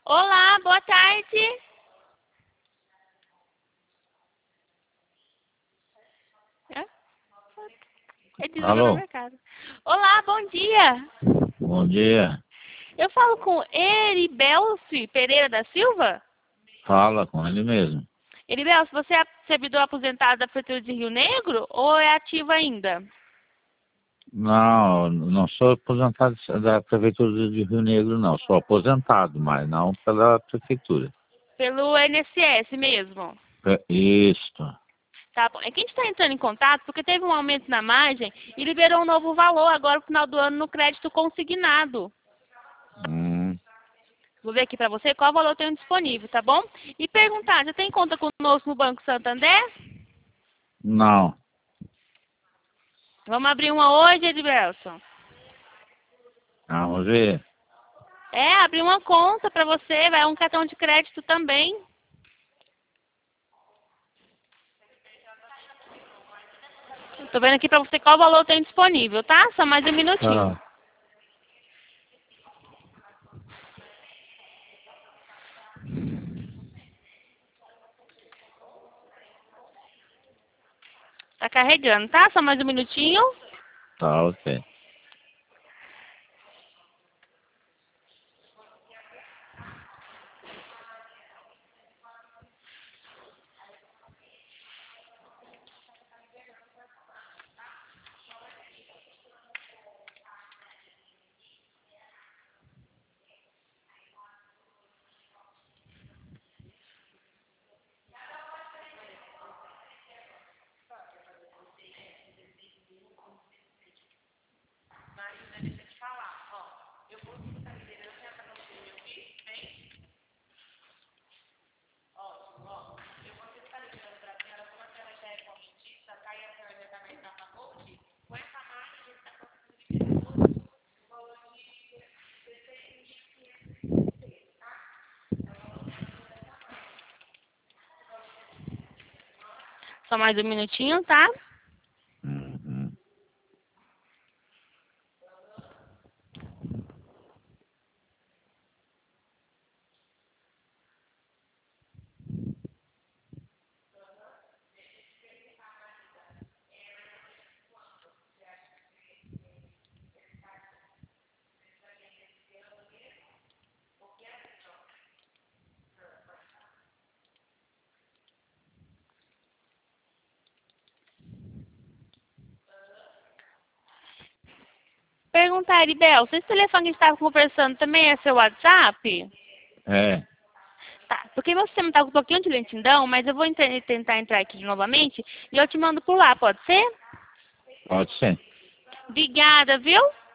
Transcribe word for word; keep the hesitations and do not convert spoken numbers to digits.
Olá, boa tarde. É? Ele desligou na Alô, minha casa. Olá, bom dia. bom dia. Eu falo com Eribelce Pereira da Silva? Fala com ele mesmo. Eribelce, você é servidor aposentado da Prefeitura de Rio Negro ou é ativa ainda? Não, não sou aposentado da Prefeitura de Rio Negro, não. Sou aposentado, mas não pela Prefeitura. Pelo I N S S mesmo? É, Isto. Tá bom. É que a gente está entrando em contato porque teve um aumento na margem e liberou um novo valor agora no final do ano no crédito consignado. Hum, Vou ver aqui para você qual valor tem disponível, tá bom? E perguntar, já tem conta conosco no Banco Santander? não. Vamos abrir uma hoje, Edilson? Vamos ver. É, abrir uma conta para você, vai um cartão de crédito também. Tô vendo aqui para você qual valor tem disponível, tá? Só mais um minutinho. Tá. Tá carregando, tá? Só mais um minutinho. Tá, ok. Só mais um minutinho, tá? Uhum. Perguntar, Aribel, se esse telefone que a gente estava conversando também é seu WhatsApp? É, Tá, porque meu sistema tá com um pouquinho de lentidão, mas eu vou ent- tentar entrar aqui novamente e eu te mando por lá, pode ser? pode ser. Obrigada, viu?